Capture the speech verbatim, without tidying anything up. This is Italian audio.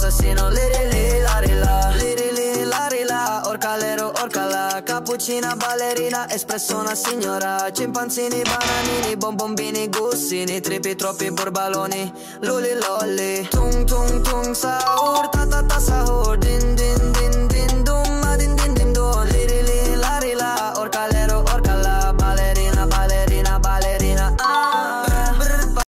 assassino, liri li, lari la, liri li, lari la, orcalero, orcala, cappuccina, ballerina, espresso una signora, cimpanzini, bananini, bombombini, gussini, tripi, troppi borbaloni, luli lolli, tung tung